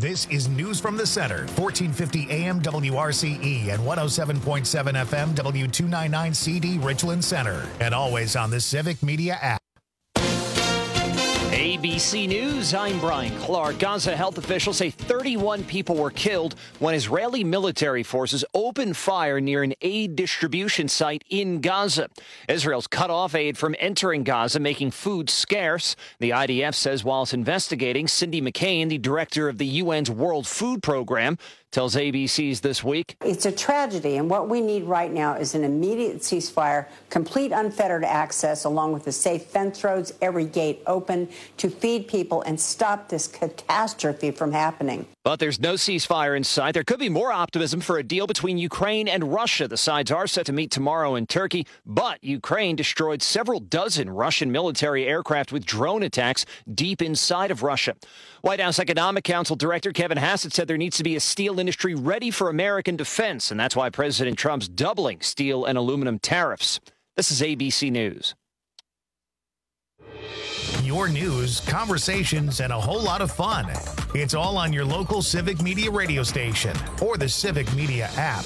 This is News from the Center, 1450 AM WRCE and 107.7 FM W299 CD Richland Center, and always on the Civic Media app. ABC News, I'm Brian Clark. Gaza health officials say 31 people were killed when Israeli military forces opened fire near an aid distribution site in Gaza. Israel's cut off aid from entering Gaza, making food scarce. The IDF says while it's investigating, Cindy McCain, the director of the UN's World Food Program, tells ABC's This Week. It's a tragedy, and what we need right now is an immediate ceasefire, complete unfettered access, along with the safe fence roads, every gate open to feed people and stop this catastrophe from happening. But there's no ceasefire in sight. There could be more optimism for a deal between Ukraine and Russia. The sides are set to meet tomorrow in Turkey, but Ukraine destroyed several dozen Russian military aircraft with drone attacks deep inside of Russia. White House Economic Council Director Kevin Hassett said there needs to be a steel industry ready for American defense, and that's why President Trump's doubling steel and aluminum tariffs. This is ABC News. Your news, conversations, and a whole lot of fun. It's all on your local Civic Media radio station or the Civic Media app.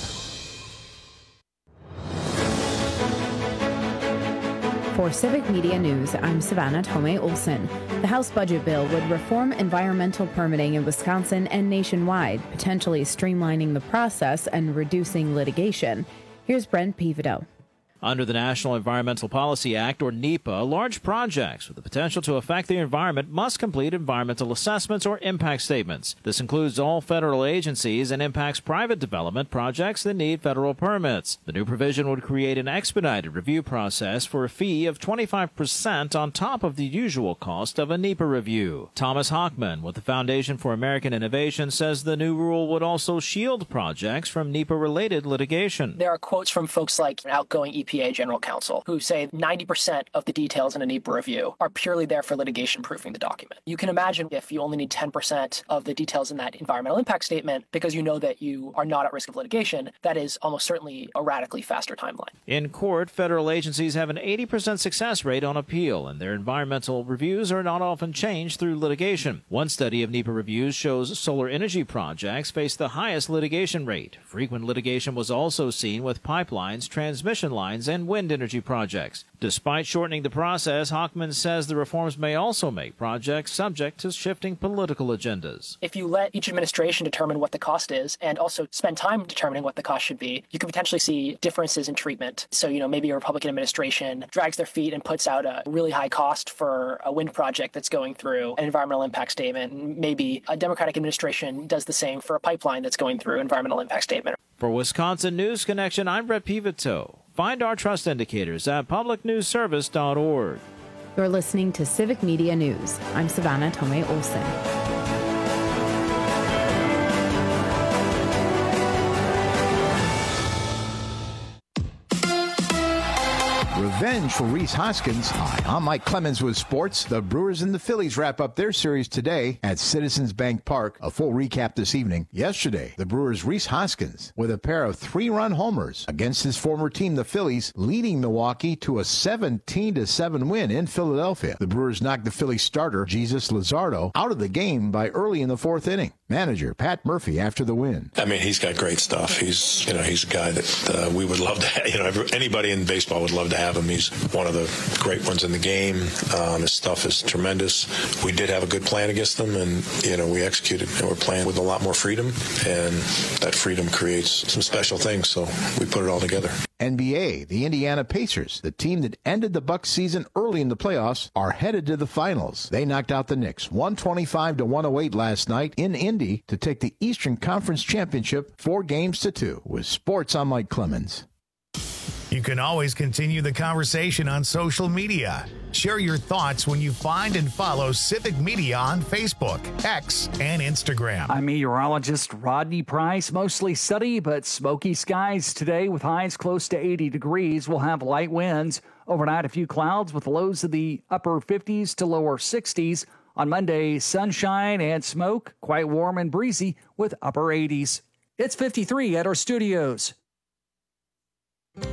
For Civic Media News, I'm Savannah Tomei Olson. The House budget bill would reform environmental permitting in Wisconsin and nationwide, potentially streamlining the process and reducing litigation. Here's Brent Pivoto. Under the National Environmental Policy Act, or NEPA, large projects with the potential to affect the environment must complete environmental assessments or impact statements. This includes all federal agencies and impacts private development projects that need federal permits. The new provision would create an expedited review process for a fee of 25% on top of the usual cost of a NEPA review. Thomas Hockman with the Foundation for American Innovation says the new rule would also shield projects from NEPA-related litigation. There are quotes from folks like outgoing EPA General Counsel who say 90% of the details in a NEPA review are purely there for litigation proofing the document. You can imagine if you only need 10% of the details in that environmental impact statement because you know that you are not at risk of litigation, that is almost certainly a radically faster timeline. In court, federal agencies have an 80% success rate on appeal, and their environmental reviews are not often changed through litigation. One study of NEPA reviews shows solar energy projects face the highest litigation rate. Frequent litigation was also seen with pipelines, transmission lines, and wind energy projects. Despite shortening the process, Hockman says the reforms may also make projects subject to shifting political agendas. If you let each administration determine what the cost is and also spend time determining what the cost should be, you could potentially see differences in treatment. So, maybe a Republican administration drags their feet and puts out a really high cost for a wind project that's going through an environmental impact statement. And maybe a Democratic administration does the same for a pipeline that's going through environmental impact statement. For Wisconsin News Connection, I'm Brett Pivoto. Find our trust indicators at publicnewsservice.org. You're listening to Civic Media News. I'm Savannah Tomei Olson. Revenge for Rhys Hoskins. Hi, I'm Mike Clemens with sports. The Brewers and the Phillies wrap up their series today at Citizens Bank Park. A full recap this evening. Yesterday, the Brewers' Rhys Hoskins with a pair of 3-run homers against his former team, the Phillies, leading Milwaukee to a 17-7 win in Philadelphia. The Brewers knocked the Phillies starter, Jesus Luzardo, out of the game by early in the fourth inning. Manager Pat Murphy after the win. I mean, he's got great stuff. He's a guy that we would love to have. Anybody in baseball would love to have him. He's one of the great ones in the game. His stuff is tremendous. We did have a good plan against them, and we executed. And we're playing with a lot more freedom, and that freedom creates some special things. So we put it all together. NBA, the Indiana Pacers, the team that ended the Bucks season early in the playoffs, are headed to the finals. They knocked out the Knicks 125-108 last night in Indy to take the Eastern Conference Championship 4-2. With sports, I'm Mike Clemens. You can always continue the conversation on social media. Share your thoughts when you find and follow Civic Media on Facebook, X, and Instagram. I'm meteorologist Rodney Price. Mostly sunny, but smoky skies today with highs close to 80 degrees. We'll have light winds. Overnight, a few clouds with lows in the upper 50s to lower 60s. On Monday, sunshine and smoke, quite warm and breezy with upper 80s. It's 53 at our studios.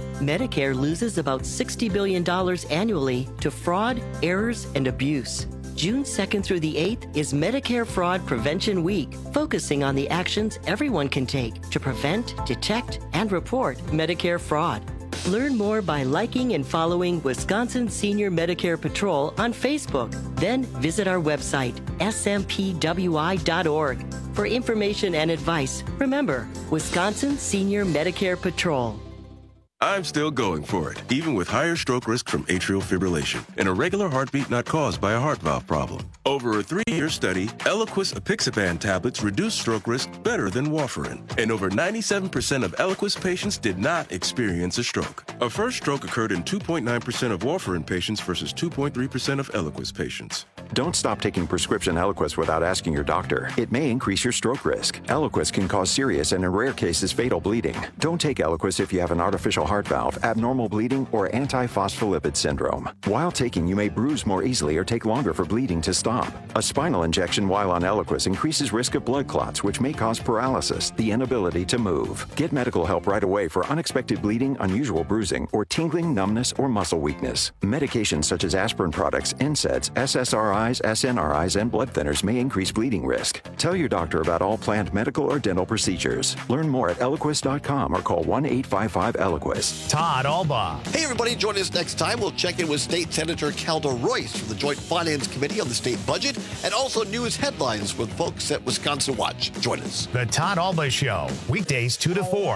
Medicare loses about $60 billion annually to fraud, errors, and abuse. June 2nd through the 8th is Medicare Fraud Prevention Week, focusing on the actions everyone can take to prevent, detect, and report Medicare fraud. Learn more by liking and following Wisconsin Senior Medicare Patrol on Facebook. Then visit our website, smpwi.org. For information and advice, remember, Wisconsin Senior Medicare Patrol. I'm still going for it, even with higher stroke risk from atrial fibrillation and a regular heartbeat not caused by a heart valve problem. Over a 3-year study, Eliquis apixaban tablets reduced stroke risk better than warfarin, and over 97% of Eliquis patients did not experience a stroke. A first stroke occurred in 2.9% of warfarin patients versus 2.3% of Eliquis patients. Don't stop taking prescription Eliquis without asking your doctor. It may increase your stroke risk. Eliquis can cause serious and, in rare cases, fatal bleeding. Don't take Eliquis if you have an artificial heart valve, abnormal bleeding, or antiphospholipid syndrome. While taking, you may bruise more easily or take longer for bleeding to stop. A spinal injection while on Eliquis increases risk of blood clots, which may cause paralysis, the inability to move. Get medical help right away for unexpected bleeding, unusual bruising, or tingling, numbness, or muscle weakness. Medications such as aspirin products, NSAIDs, SSRIs, SNRIs, and blood thinners may increase bleeding risk. Tell your doctor about all planned medical or dental procedures. Learn more at Eliquis.com or call 1-855-ELIQUIS. Todd Alba. Hey, everybody, join us next time. We'll check in with State Senator Calda Royce from the Joint Finance Committee on the state budget, and also news headlines with folks at Wisconsin Watch. Join us. The Todd Alba Show, weekdays 2 to 4.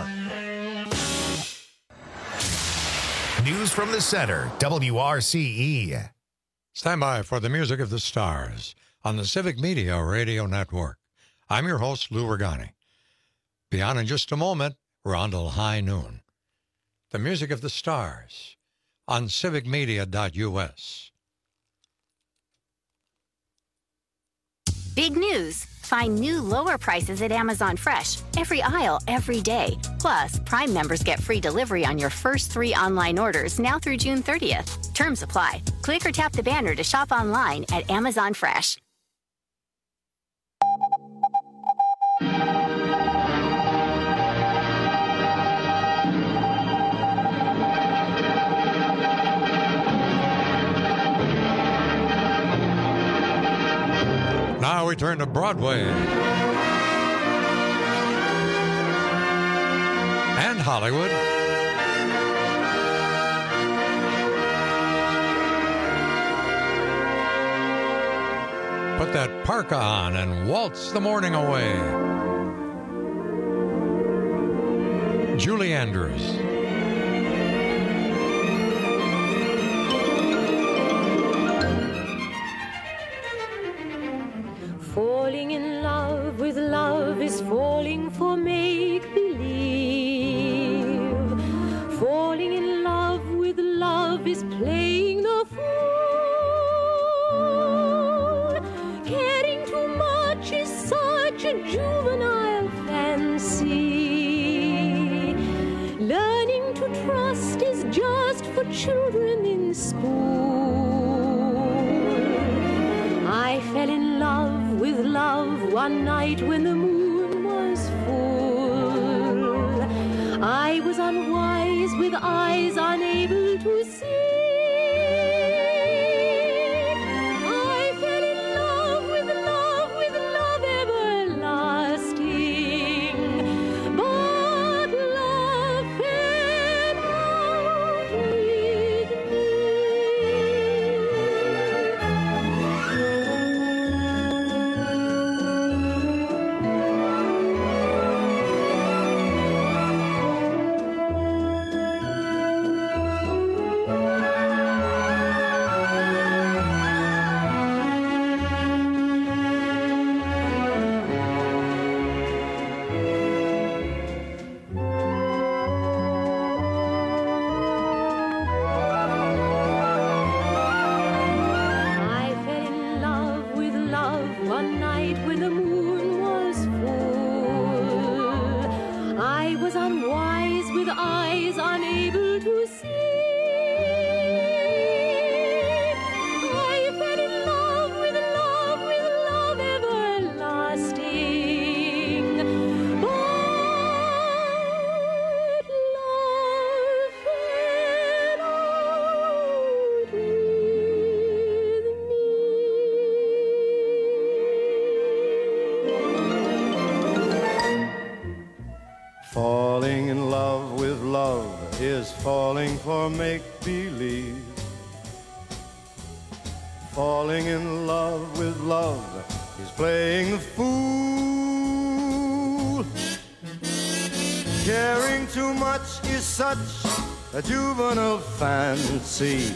News from the center, WRCE. Stand by for the music of the stars on the Civic Media Radio Network. I'm your host, Lou Regani. Beyond in just a moment, we're on till high noon. The music of the stars on civicmedia.us. Big news! Find new lower prices at Amazon Fresh every aisle, every day. Plus, Prime members get free delivery on your first 3 online orders now through June 30th. Terms apply. Click or tap the banner to shop online at Amazon Fresh. Now we turn to Broadway and Hollywood. Put that parka on and waltz the morning away. Julie Andrews. Falling in love with love is falling for make-believe. Falling in love with love is playing the fool. Caring too much is such a juvenile fancy. Learning to trust is just for children in school. I fell in love with love one night when the moon was full. I was unwise with eyes unable to see. I fell in love with love everlasting. But love fell out with me. I fell in love with love one night when the moon was full. I was unwise with eyes unable to see. I fell in love with love everlasting. But love fell out with me. Falling in love with love is falling for make-believe. Falling in love with love is playing the fool. Caring too much is such a juvenile fancy.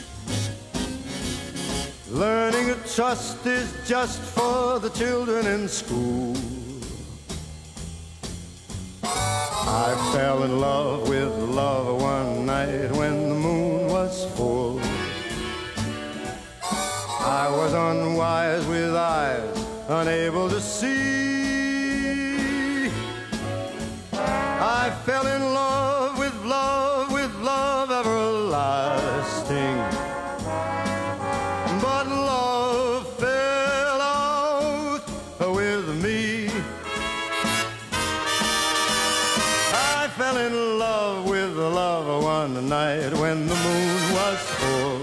Learning to trust is just for the children in school. I fell in love with love one night when the moon was full. I was unwise with eyes unable to see. I fell in love with love everlasting. But love fell out with me. I fell in love with love one night when the moon was full.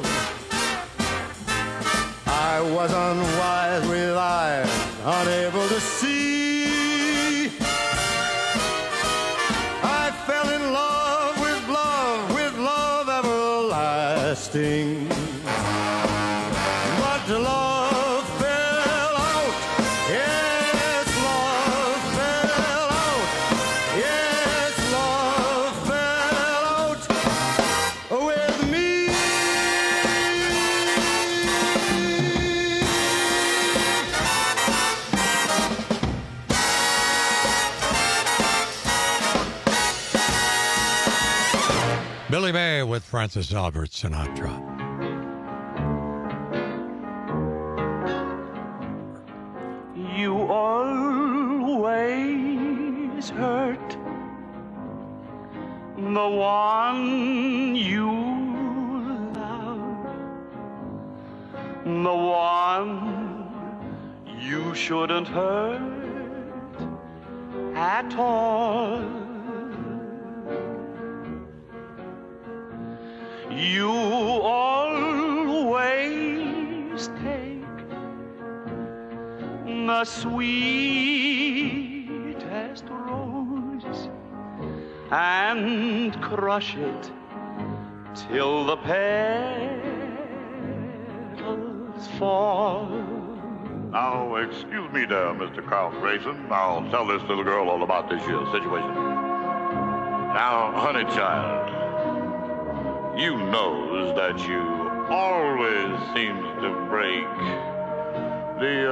I was unwise with eyes unable to see. I fell in love with love everlasting. But love fell out. Yes, love fell out. Yes, love fell out with me. Billy May with Francis Albert Sinatra. You always hurt the one you love, the one you shouldn't hurt at all. You always take the sweetest rose and crush it till the petals fall. Now, excuse me there, Mr. Carl Grayson. I'll tell this little girl all about this here situation. Now, honey child, you knows that you always seems to break the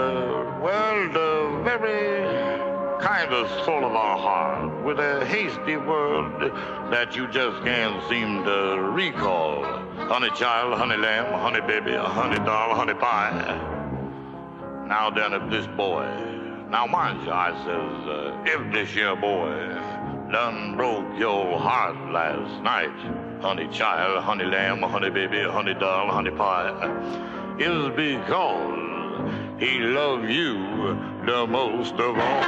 very kind of soul of our heart with a hasty word that you just can't seem to recall. Honey child, honey lamb, honey baby, honey doll, honey pie. Now then, if this boy, now mind you, I says, if this here boy done broke your heart last night, honey child, honey lamb, honey baby, honey doll, honey pie, is because he loved you the most of all.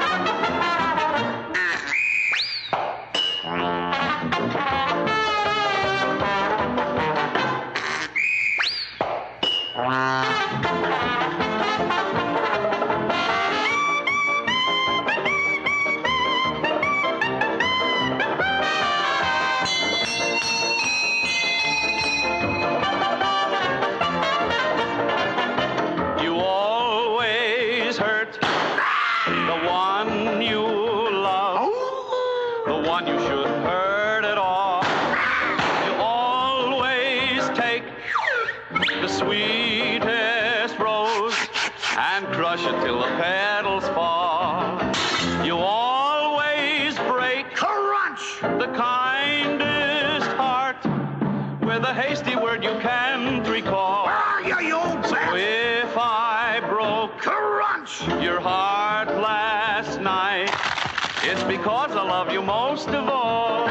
Till the petals fall. You always break crunch the kindest heart with a hasty word you can't recall. Where are you, you old so if I broke crunch your heart last night, it's because I love you most of all.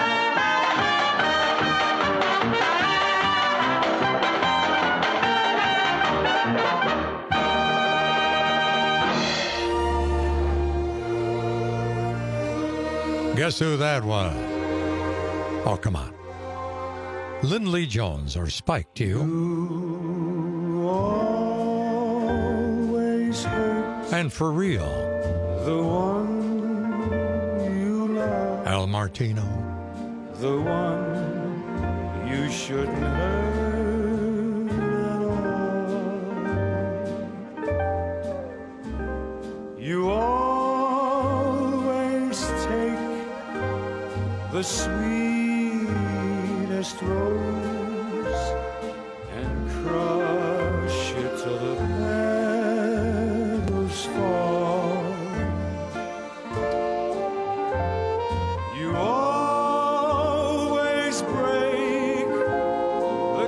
Guess who that was? Oh, come on. Lindley Jones or Spike to you. Always hurt and for real. the one you love. Al Martino. the one you shouldn't hurt at all. You always take the sweetest rose and crush it till the petals fall. You always break the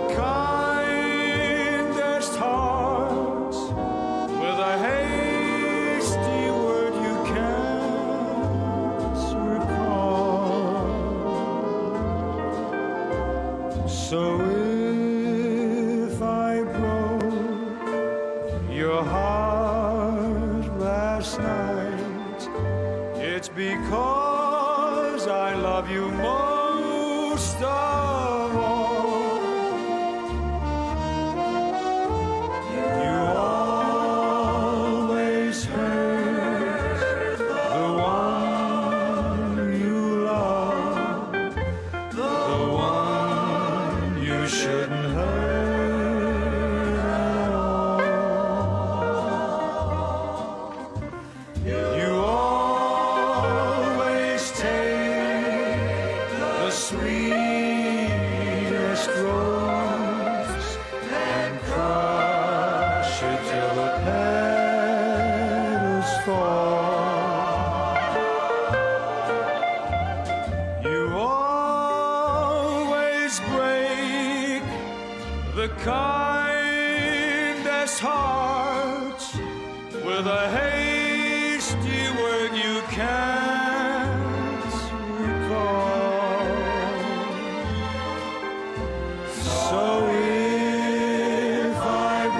kindest hearts with a hasty word you can't recall. So if I broke your heart last night, it's because I love you most of all. You always hurt the one you love, the one you shouldn't hurt at all. You always take the sweetest rose and crush it till the petals fall. You always break the kindest hearts with a hasty word you can't recall. So if I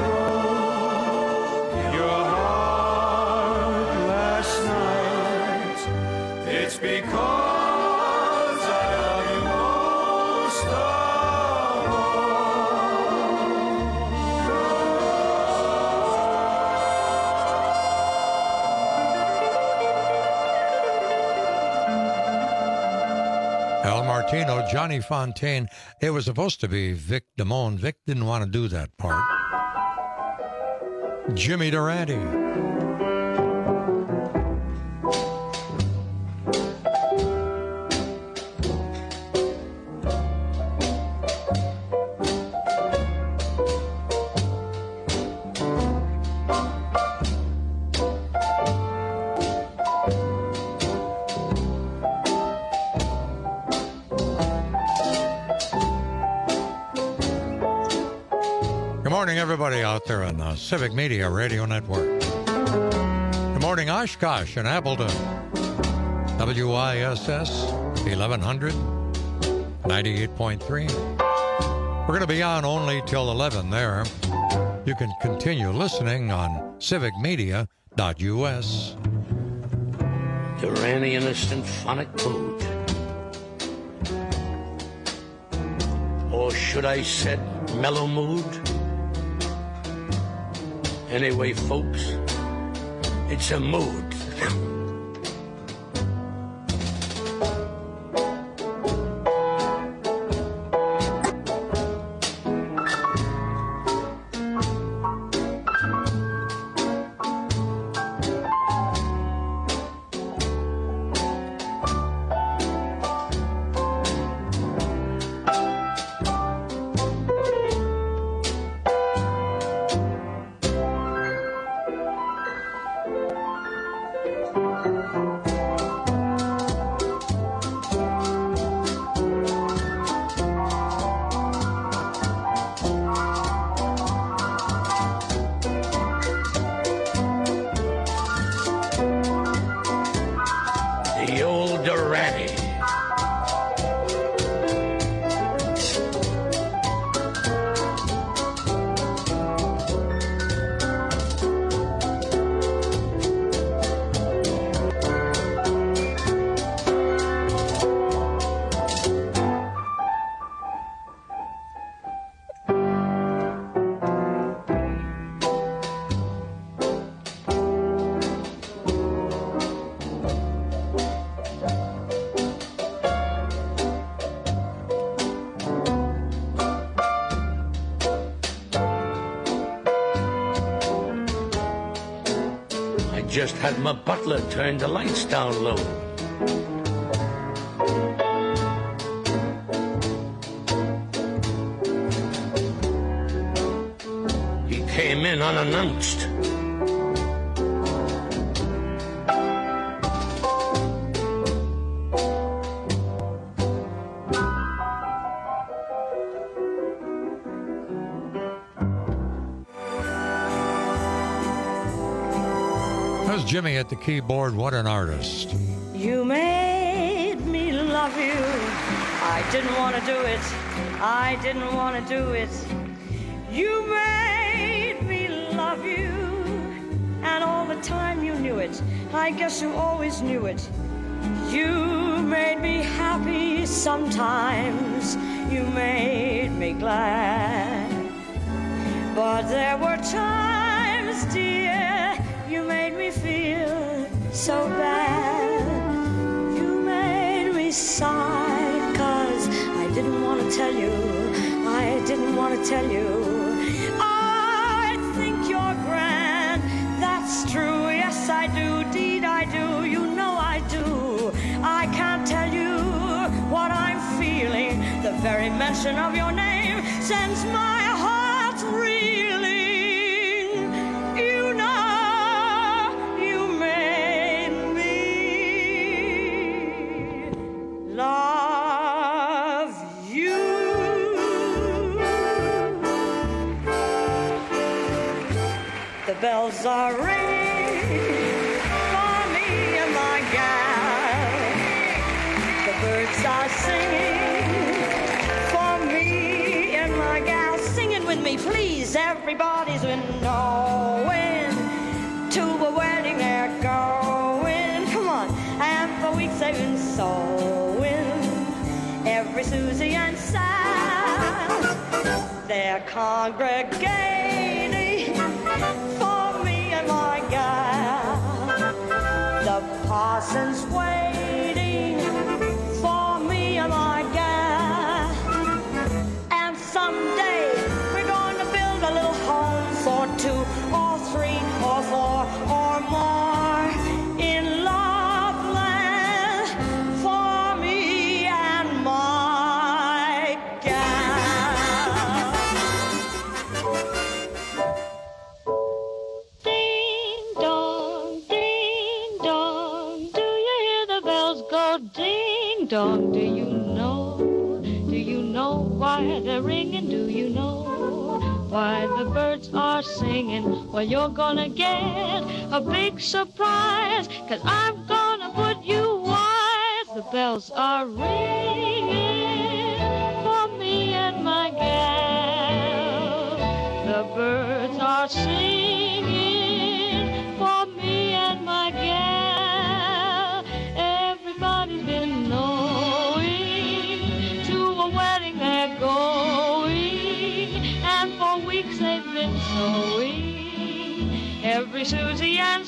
broke your heart last night, it's because I love you most of Al Martino, Johnny Fontaine. It was supposed to be Vic Damone. Vic didn't want to do that part. Jimmy Durante. Good morning, everybody out there on the Civic Media Radio Network. Good morning, Oshkosh and Appleton. WISS 1100, 98.3. We're going to be on only till 11 there. You can continue listening on civicmedia.us. Duranian symphonic mood. Or should I said mellow mood? Anyway, folks, it's a mood. The old Durante. just had my butler turn the lights down low. He came in unannounced. Jimmy at the keyboard, what an artist. You made me love you. I didn't want to do it. I didn't want to do it. You made me love you. And all the time you knew it. I guess you always knew it. You made me happy sometimes. You made me glad. But there were times, dear, you made me feel so bad. You made me sigh, 'cause I didn't want to tell you. I didn't want to tell you. I think you're grand, that's true. Yes, I do, deed I do. You know I do. I can't tell you what I'm feeling. The very mention of your name sends my heart reeling. You know you made me love you. The bells are ringing for me and my gal. The birds are singing for me and my gal. Sing it with me, please. Everybody's been knowing to a wedding they're going. Come on. And for weeks they've been sewing. Every Susie and Sam, they're congregating for me and my gal. The parson's waiting for me and my gal. And someday we're going to build a little home for 2 or 3 or 4 or more in Loveland for me and my gal. Ding dong, do you hear the bells go ding dong? Do you know why they're ringing? Do you know why the birds are singing? Well, you're gonna get a big surprise, 'cause I'm gonna put you wise. The bells are ringing for me and my gal. The birds are singing for me and my gal. Everybody's been knowing to a wedding they're going, and for weeks they've been sewing. Every Susie and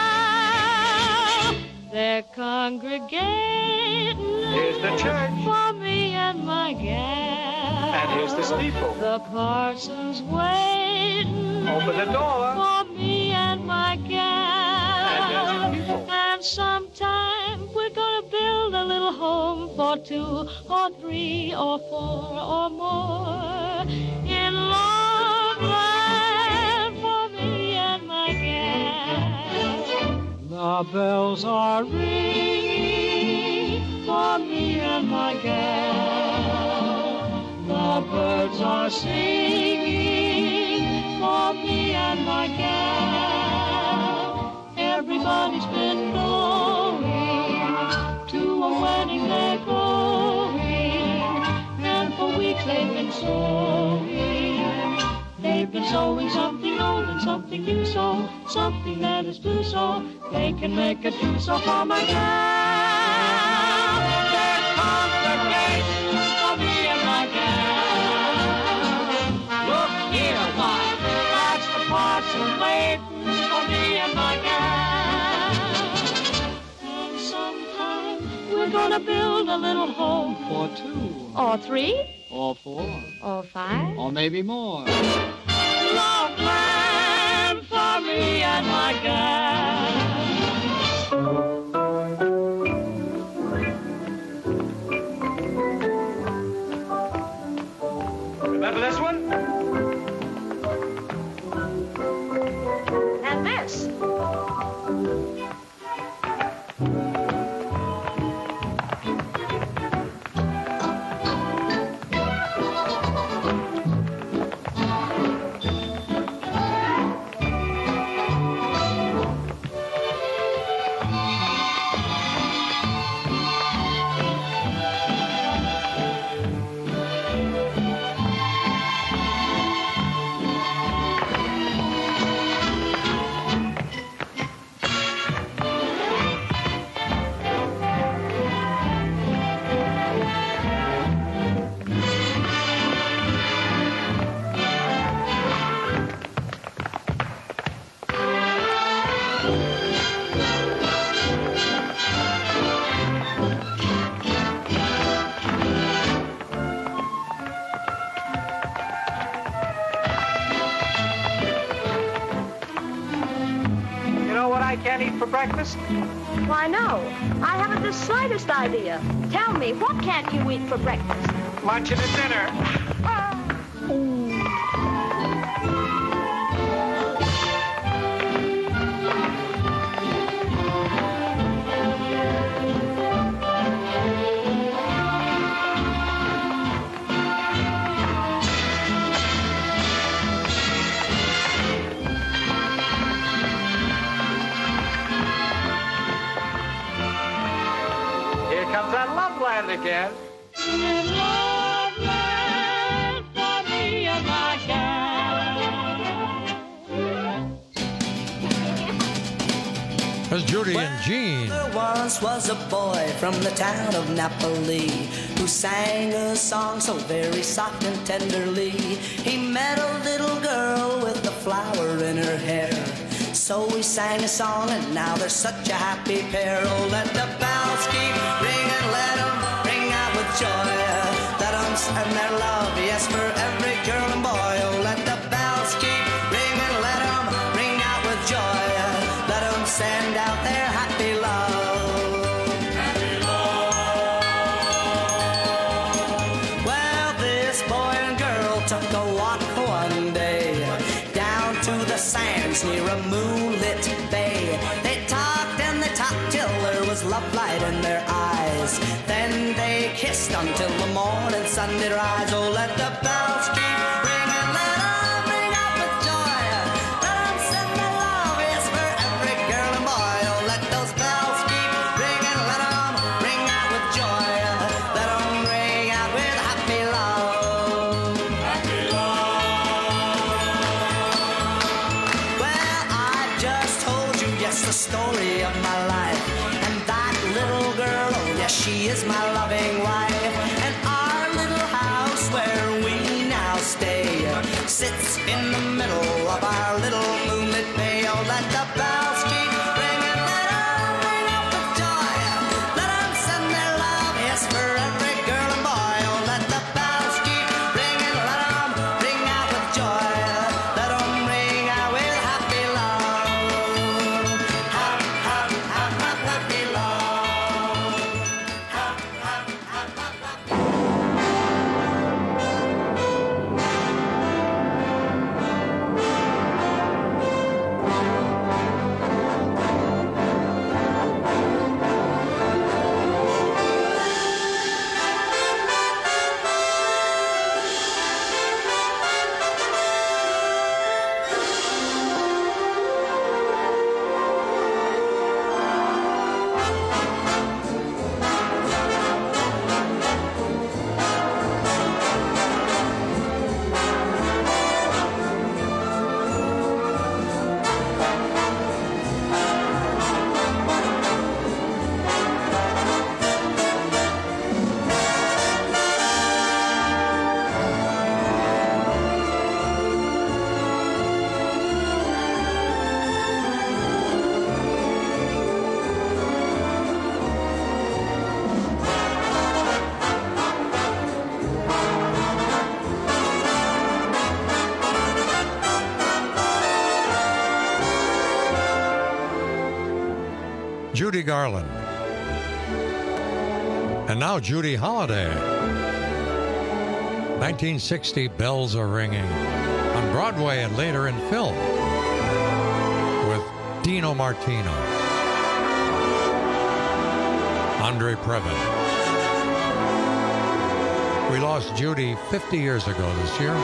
Sam, they're congregating. Here's the church. For me and my gal. And here's the steeple. The parson's waiting. Open the door. For me and my gal. And there's the people. And sometime we're gonna build a little home for 2 or 3 or 4 or more in Loveland for me and my gal. The bells are ringing for me and my gal. The birds are singing for me and my gal. Everybody's been knowing to a wedding they're going, and for weeks they've been sewing. They've been sewing something old and something new, so something that is blue, so they can make a trousseau for my gal. They're congregating for me and my gal. Look here, why, that's the parson waiting for me and my gal. And sometime we're gonna build a little home For 2, or 3 or 4, or 5 or maybe more. Loveland for me and my gal. for breakfast? Why, no. I haven't the slightest idea. Tell me, what can't you eat for breakfast? Lunch and a dinner. Here comes that Loveland again. There's Judy and Jean. There once was a boy from the town of Napoli who sang a song so very soft and tenderly. He met a little girl with a flower in her hair. So we sang a song and now they're such a happy pair. Oh, let the bells keep ringing, let them ring out with joy. Let them send their love, yes, for every girl and boy. Oh, let the bells keep ringing, let them ring out with joy. Let them send out their happy love. Happy love. Well, this boy and girl took a walk one day down to the sands near a moonlit bay. They talked and they talked till there was love light in their eyes. Then they kissed until the morning sun did rise. Oh, let the bells keep ringing, let them ring out with joy. Let them send their love, yes, for every girl and boy. Oh, let those bells keep ringing, let them ring out with joy. Let them ring out with happy love. Happy love. Well, I just told you, yes, the story of my life. And that little girl, oh yes, she is my loving wife. And our little house where we now stay sits in the middle of our little moonlit bay. Oh, let the bells keep ringing, let them ring out with joy. Let them send their love, yes, for every girl and boy. Oh, let the bells keep ringing, let them ring out with joy. Let them ring out with happy love. Happy love. Judy Garland. And now Judy Holliday. 1960, Bells Are Ringing. On Broadway and later in film. With Dino Martino. Andre Previn. We lost Judy 50 years ago this year.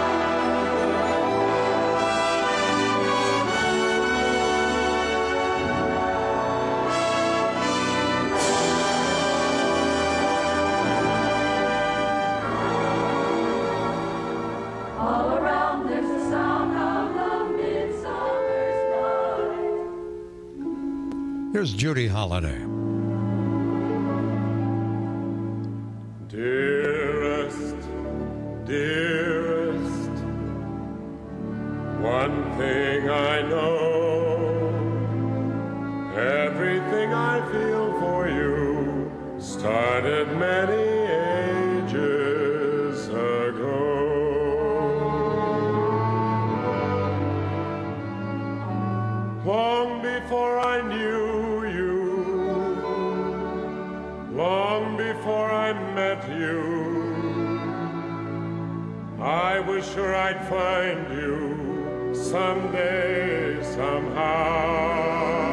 All around there's the sound of the midsummer's night. Here's Judy Holliday. Dearest, dearest, one thing I know, everything I feel for you started many ages ago. Long before I knew long before I met you. I was sure I'd find you someday, somehow.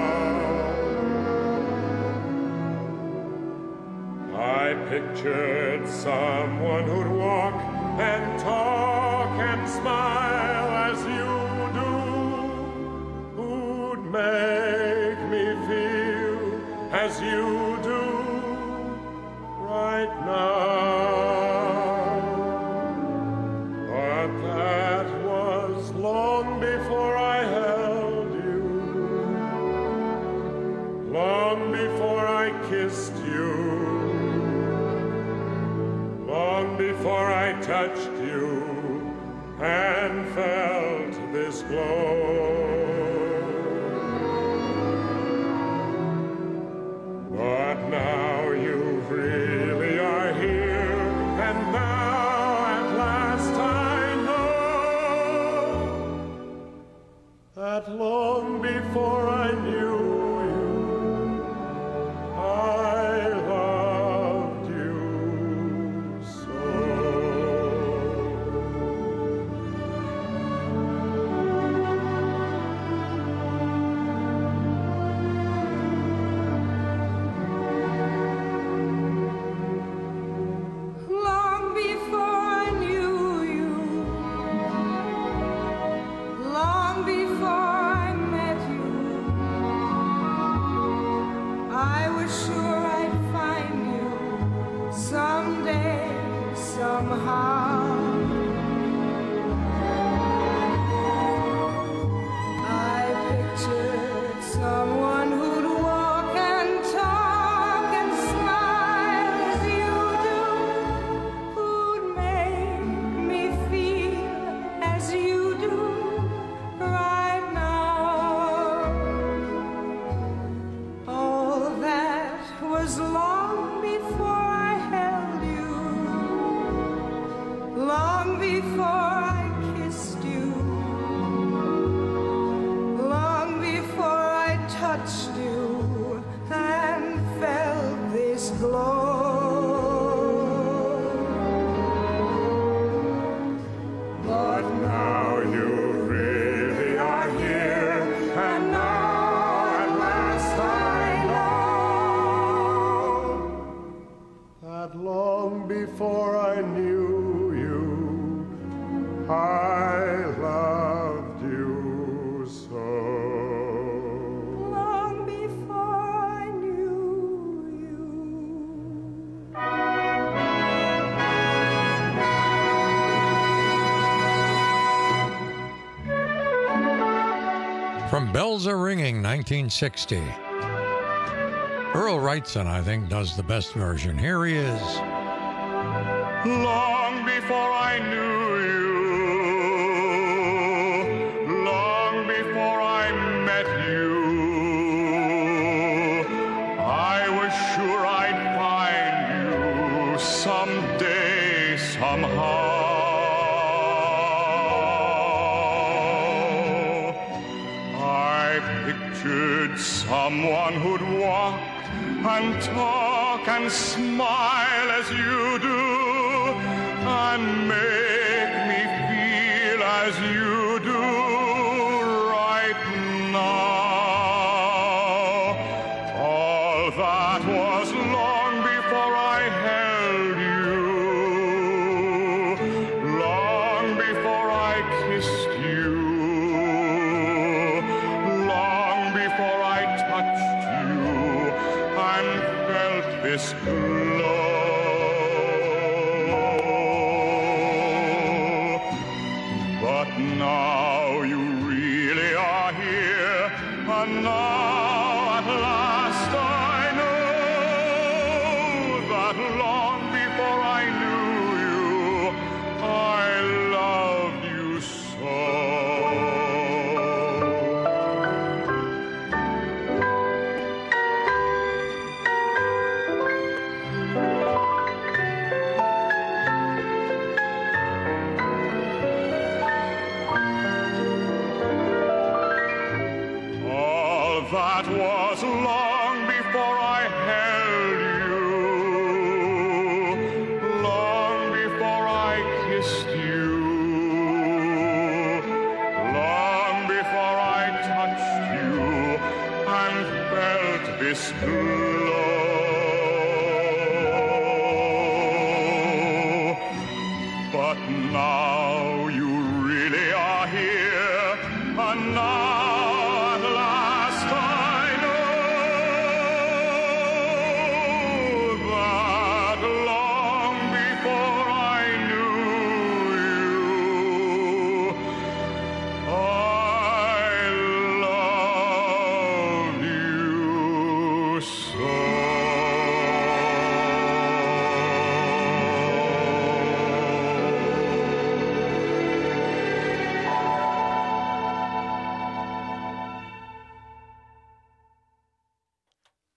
I pictured someone who'd walk and talk and smile as you do, who'd make me feel as you do right now. But that was long before I held you, long before I kissed you, long before I touched you and felt this glow. But now you really are here, and now at last I know that long before I knew you, I loved you so. Long before I knew you, long before I met you, I was sure I'd find you someday, somehow. I pictured someone who'd walk and talk and smile as you do, who'd make me feel as you do right now. All that was long before I held you, long before I kissed you, long before I touched you and felt this glow. But now you really are here, and now at last I know that long before I knew you, I loved you so. Long before I knew you. From Bells Are Ringing, 1960. Earl Wrightson, I think, does the best version. Here he is. Long before I knew you, long before I met you, I was sure I'd find you someday, somehow. I pictured someone who'd walk and talk and smile as you do, and make me feel as you do right now. All that was long before I held you, long before I kissed you, long before I touched you and felt this glow. But now you really are here, and now at last I know that long before I knew you, I loved you so. That was long before I held you,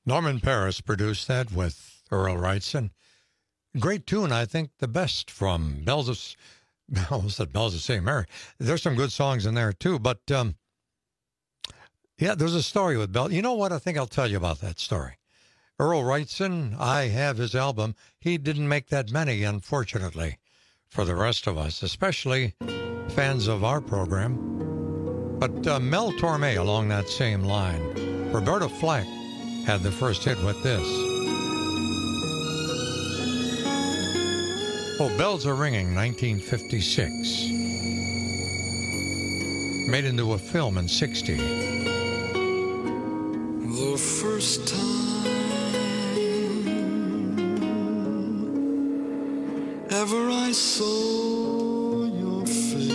Norman Paris produced that with Earl Wrightson. Great tune, I think the best from Bells of St. Mary. There's some good songs in there too, but yeah, there's a story with Bell. You know what? I think I'll tell you about that story. Earl Wrightson, I have his album. He didn't make that many, unfortunately, for the rest of us, especially fans of our program. But Mel Torme along that same line. Roberta Flack had the first hit with this. Oh, Bells Are Ringing, 1956. Made into a film in 60. The first time ever I saw your face,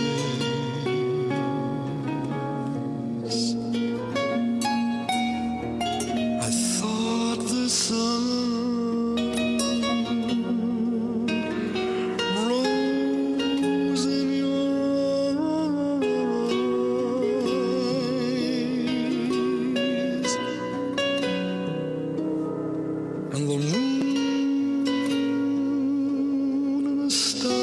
I thought the sun rose in your eyes, and the moon and the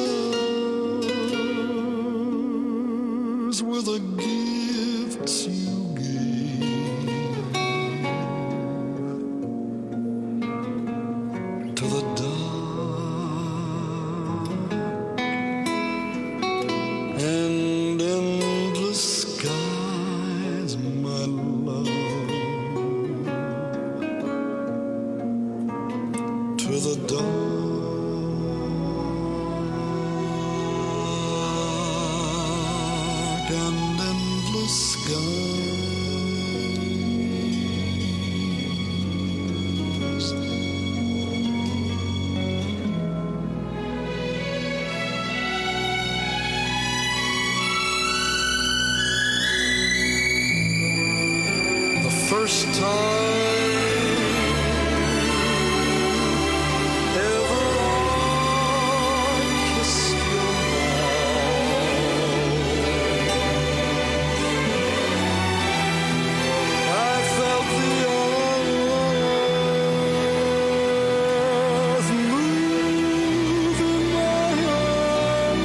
stars were the gifts you gave to the dark and endless skies, my love, to the dark and endless skies. The first time ever I kissed your mouth, I felt the earth move in my hand,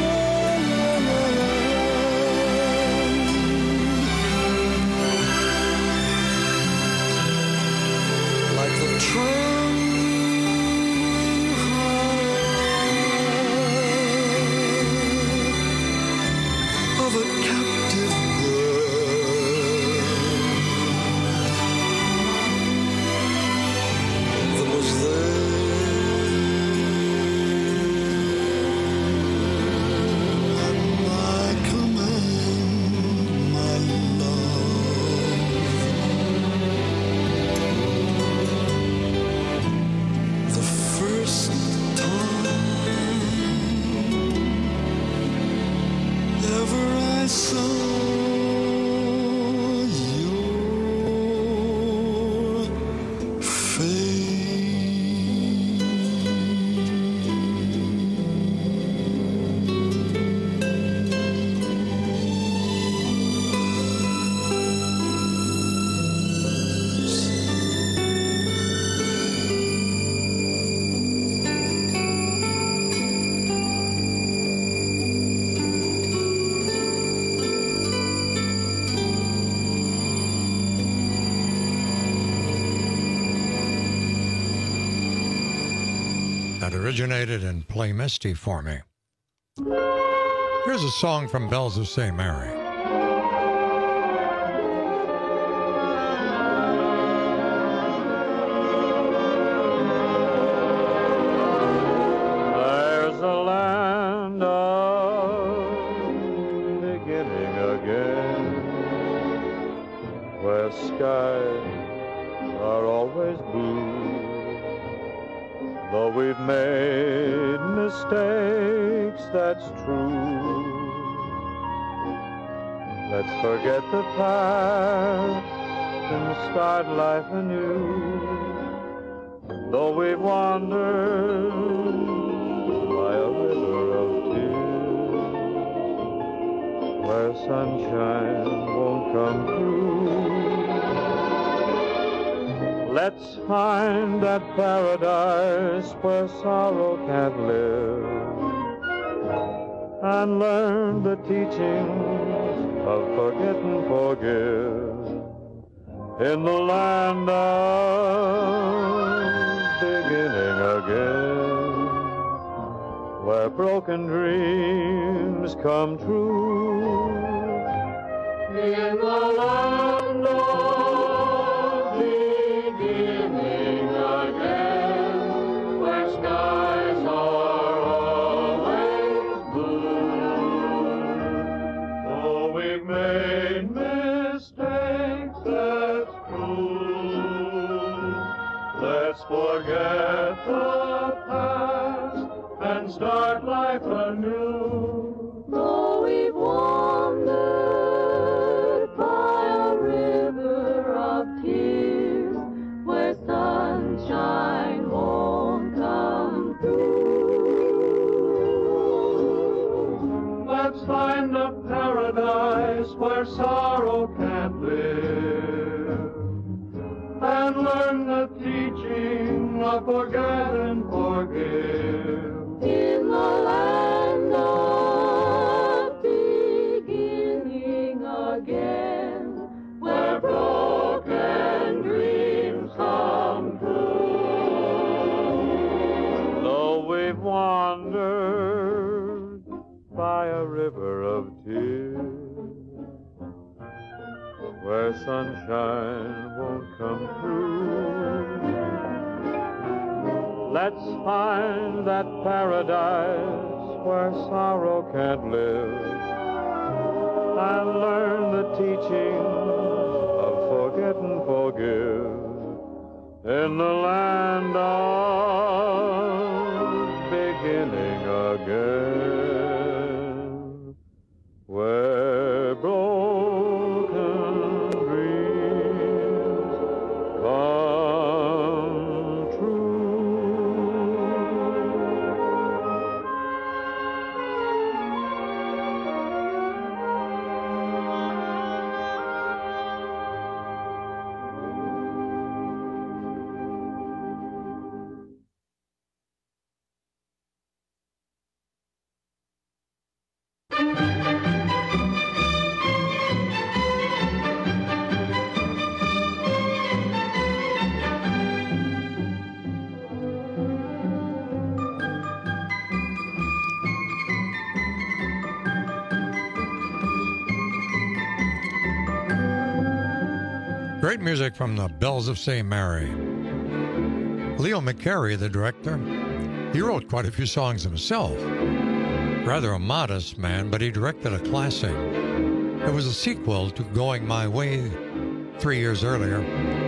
like the trembling heart of a captive bird that was there at my command, my love. The first time ever I saw your That originated in Play Misty for Me. Here's a song from Bells of St. Mary. There's a land of beginning again, where skies are always blue. Though we've made mistakes, that's true. Let's forget the past and start life anew. Though we've wandered by a river of tears, where sunshine won't come through, Let's find that paradise where sorrow can't live, and learn the teachings of forget and forgive in the land of beginning again, where broken dreams come true. In the land of beginning again, where skies are always blue. Though we've made mistakes, that's true. Let's forget the past and start life anew. Though we've wandered by a river of tears, where sunshine won't come through. Let's find a paradise where sorrow can't live, and learn the teaching of forget and forgive in the land of beginning again, where broken dreams come true. Though we've wandered by a river of tears, where sunshine won't come through, let's find that paradise where sorrow can't live, and learn the teaching of forget and forgive in the land of beginning again, where broken dreams come true. Great music from the Bells of St. Mary. Leo McCarey, the director, he wrote quite a few songs himself. Rather a modest man, but he directed a classic. It was a sequel to Going My Way 3 years earlier.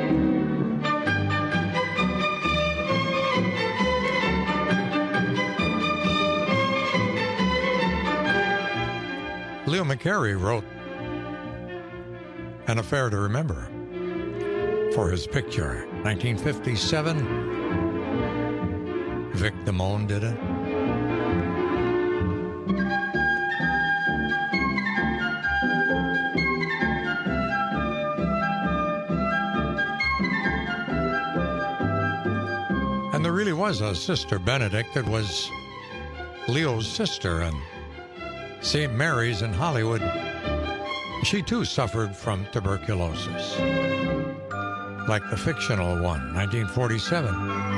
Leo McCarey wrote An Affair to Remember for his picture. 1957, Vic Damone did it. And there really was a Sister Benedict that was Leo's sister, and St. Mary's in Hollywood, she too suffered from tuberculosis, like the fictional one, 1947.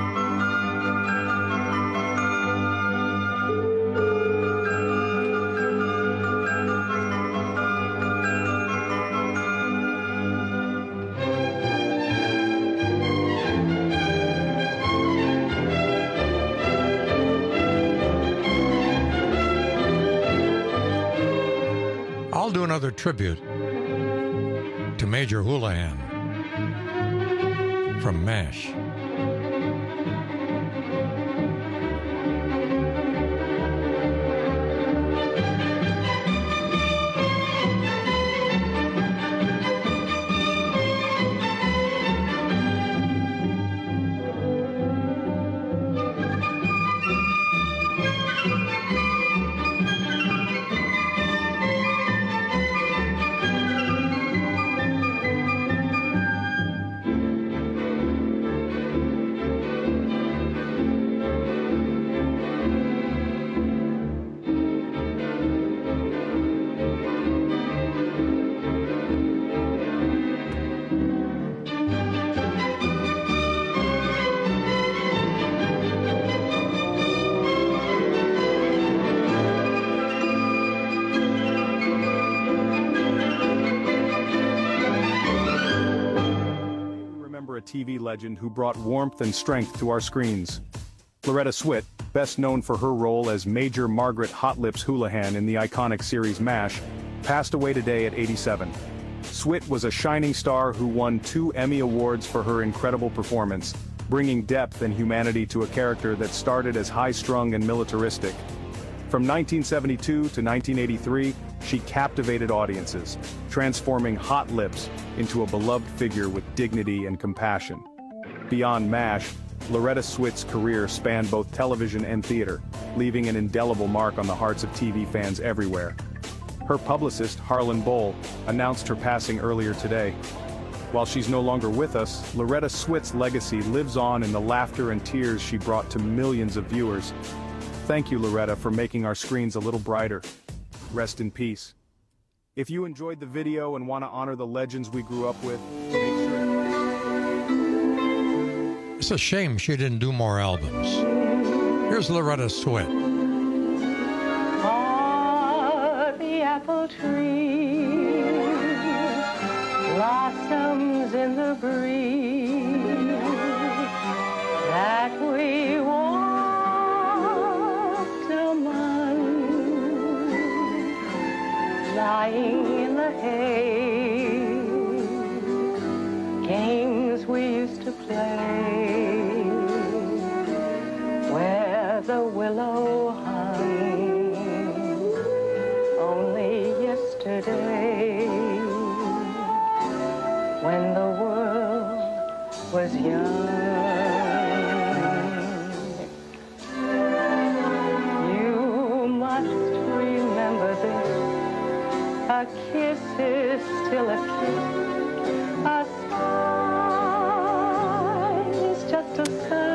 I'll do another tribute to Major Houlihan from MASH. TV legend who brought warmth and strength to our screens. Loretta Swit, best known for her role as Major Margaret Hot Lips Houlihan in the iconic series MASH, passed away today at 87. Swit was a shining star who won 2 Emmy Awards for her incredible performance, bringing depth and humanity to a character that started as high-strung and militaristic. From 1972 to 1983, she captivated audiences, transforming Hot Lips into a beloved figure with dignity and compassion. Beyond MASH, Loretta Swit's career spanned both television and theater, leaving an indelible mark on the hearts of TV fans everywhere. Her publicist, Harlan Boll, announced her passing earlier today. While she's no longer with us, Loretta Swit's legacy lives on in the laughter and tears she brought to millions of viewers. Thank you, Loretta, for making our screens a little brighter. Rest in peace. If you enjoyed the video and want to honor the legends we grew up with, make sure... It's a shame she didn't do more albums. Here's Loretta Swit. Ah, the apple tree blossoms in the breeze that we walked among, lying in the hay, games we used to play. The willow hung only yesterday, when the world was young. You must remember this, a kiss is still a kiss, a sigh is just a sigh.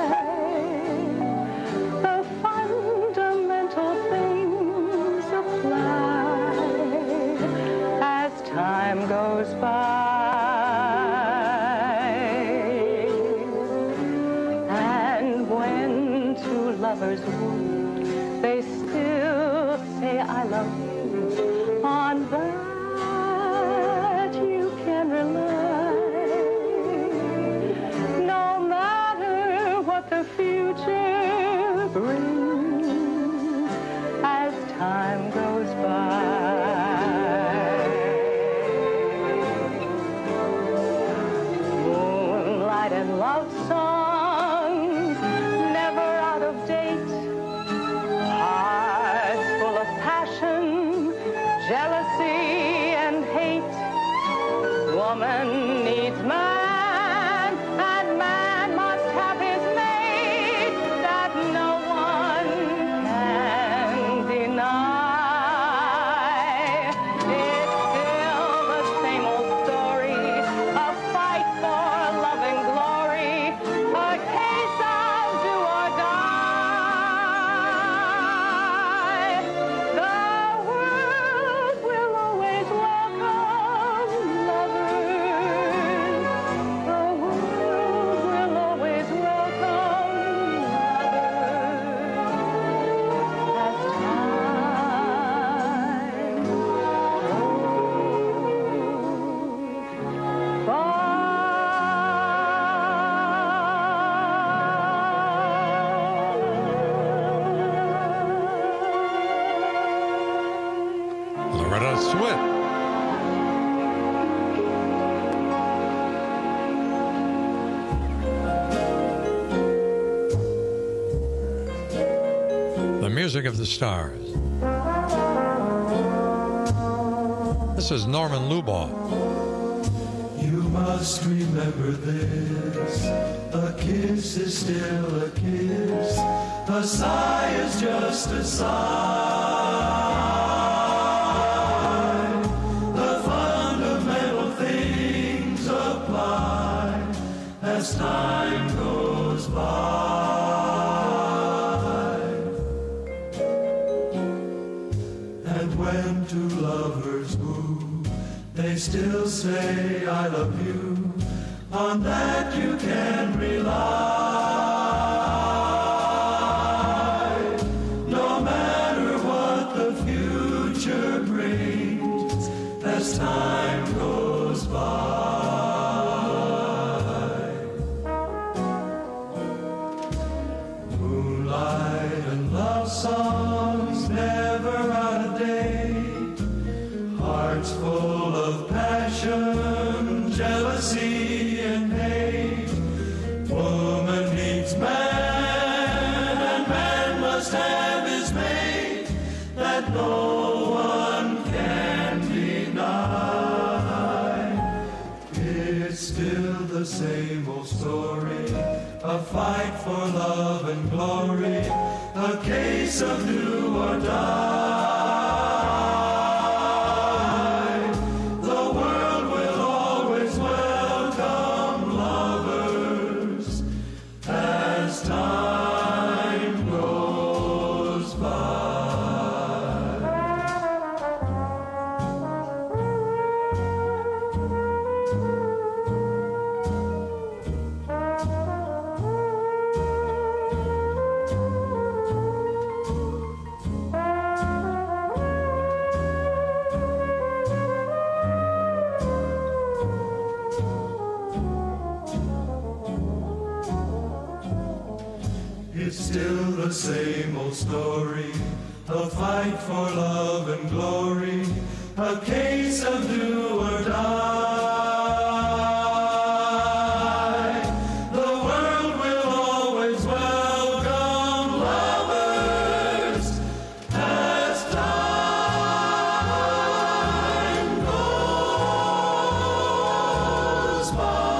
Time goes by, and when two lovers woo, they still say I love you. On that you can rely, no matter what the future brings, as time goes by. Love songs, never out of date, hearts full of passion, jealousy and hate. Woman needs man, and man must have his mate, that no one can deny. It's still the same old story, a fight for love and glory. Loretta Swit. The music of the stars. This is Norman Luboff. You must remember this, a kiss is still a kiss, a sigh is just a sigh. The fundamental things apply as time goes by. And when two lovers woo, they still say I love you, on that you can rely. No matter what the future brings, as time goes by. same old story, a fight for love and glory, a case of do or die. The world will always welcome lovers as time goes by. It's still the same old story, a fight for love and glory, a case of do or die. The world will always welcome lovers as time goes by.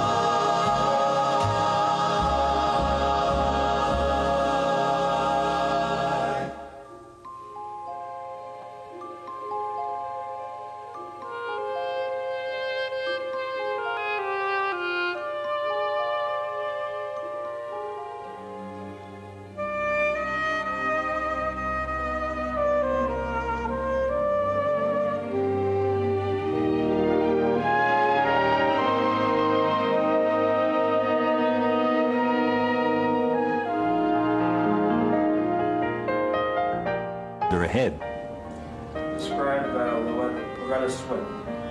Ahead. Describe Loretta Swit.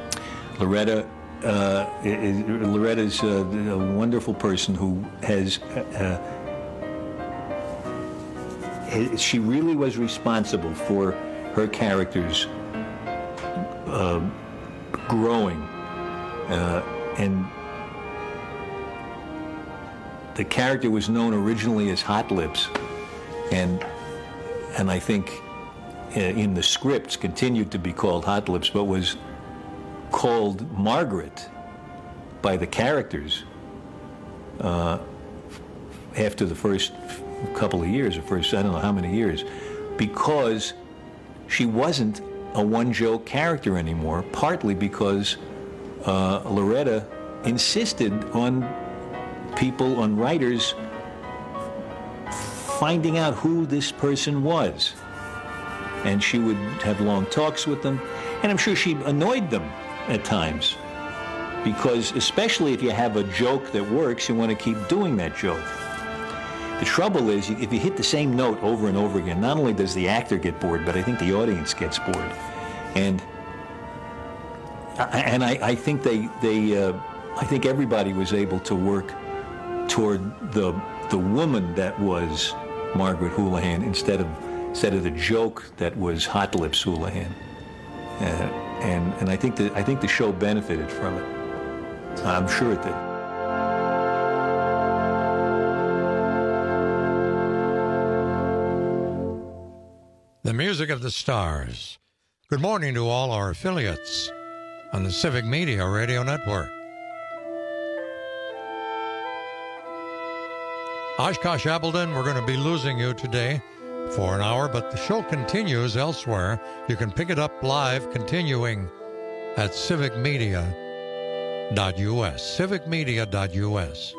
Loretta's a wonderful person who has. She really was responsible for her characters growing, and the character was known originally as Hot Lips, and I think. In the scripts continued to be called Hot Lips, but was called Margaret by the characters after the first couple of years, or first I don't know how many years, because she wasn't a one-joke character anymore, partly because Loretta insisted on people, on writers, finding out who this person was. And she would have long talks with them, and I'm sure she annoyed them at times, because especially if you have a joke that works, you want to keep doing that joke. The trouble is, if you hit the same note over and over again, not only does the actor get bored, but I think the audience gets bored. And I think I think everybody was able to work toward the woman that was Margaret Houlihan instead of the joke that was Hot Lips Houlihan, and I think the show benefited from it. I'm sure it did. The music of the stars. Good morning to all our affiliates on the Civic Media Radio Network. Oshkosh Appleton, we're going to be losing you today for an hour, but the show continues elsewhere. You can pick it up live, continuing at civicmedia.us. Civicmedia.us.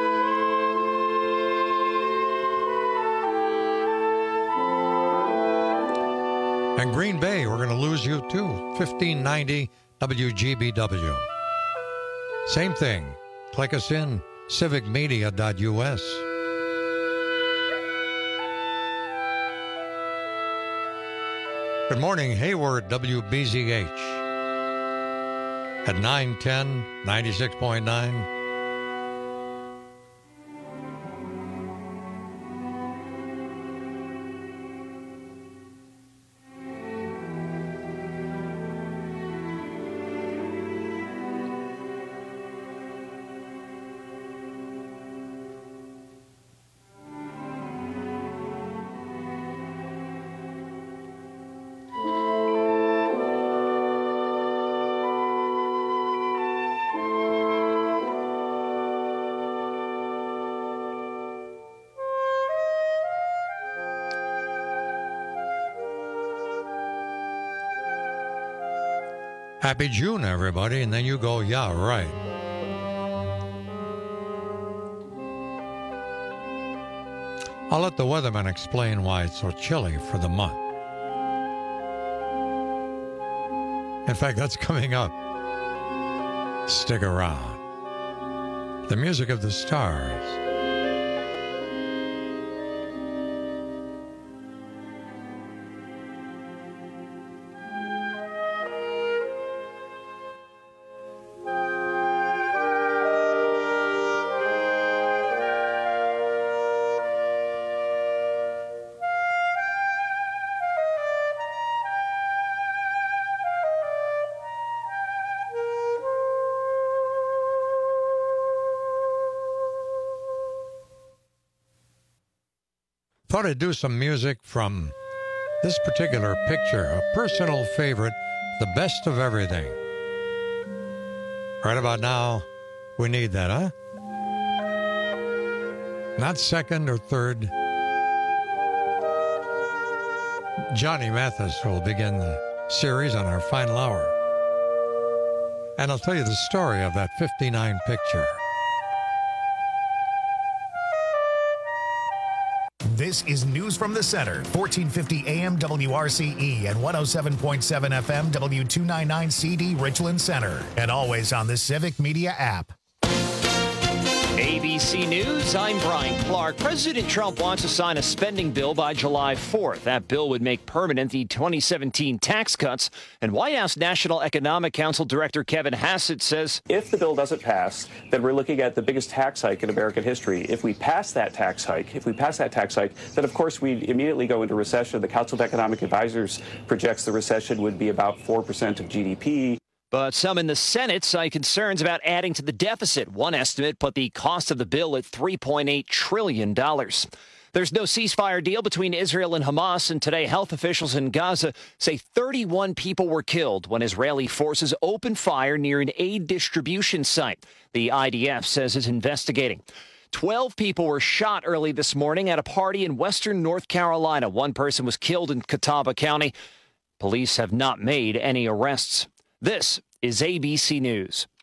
And Green Bay, we're going to lose you too. 1590 WGBW. Same thing. Click us in, civicmedia.us. Good morning, Hayward, WBZH. At 910, 96.9. Happy June, everybody. And then you go, yeah, right. I'll let the weatherman explain why it's so chilly for the month. In fact, that's coming up. Stick around. The music of the stars. Thought I'd do some music from this particular picture, a personal favorite, The Best of Everything. Right about now, we need that, huh? Not second or third. Johnny Mathis will begin the series on our final hour. And I'll tell you the story of that 59 picture. This is News from the Center, 1450 AM WRCE and 107.7 FM W299CD Richland Center, and always on the Civic Media app. ABC News, I'm Brian Clark. President Trump wants to sign a spending bill by July 4th. That bill would make permanent the 2017 tax cuts. And White House National Economic Council Director Kevin Hassett says, if the bill doesn't pass, then we're looking at the biggest tax hike in American history. If we pass that tax hike, then of course we'd immediately go into recession. The Council of Economic Advisors projects the recession would be about 4% of GDP. But some in the Senate cite concerns about adding to the deficit. One estimate put the cost of the bill at $3.8 trillion. There's no ceasefire deal between Israel and Hamas, and today health officials in Gaza say 31 people were killed when Israeli forces opened fire near an aid distribution site. The IDF says it's investigating. 12 people were shot early this morning at a party in western North Carolina. One person was killed in Catawba County. Police have not made any arrests. This is ABC News.